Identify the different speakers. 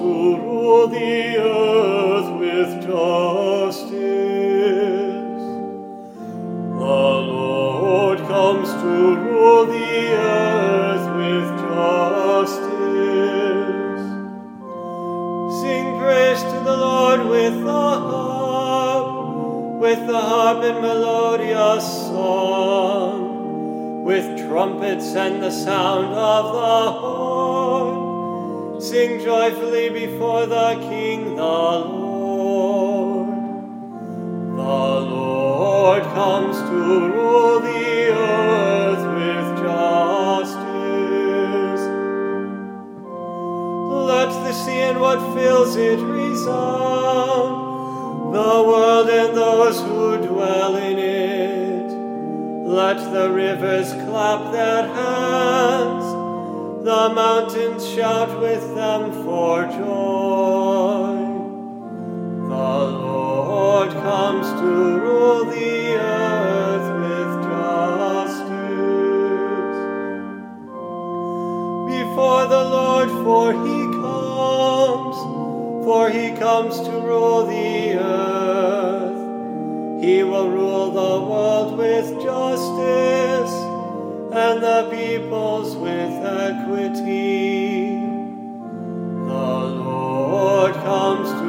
Speaker 1: to rule the earth with justice. The Lord comes to rule the earth with justice. Sing praise to the Lord with the harp and melodious song, with trumpets and the sound of the horn. Sing joyfully before the King, the Lord. The Lord comes to rule the earth with justice. Let the sea and what fills it resound, the world and those who dwell in it. Let the rivers clap their hands, the mountains shout with them for joy. The Lord comes to rule the earth with justice. Before the Lord, for he comes to rule the earth. He will rule the world with justice, and the peoples with equity. The Lord comes to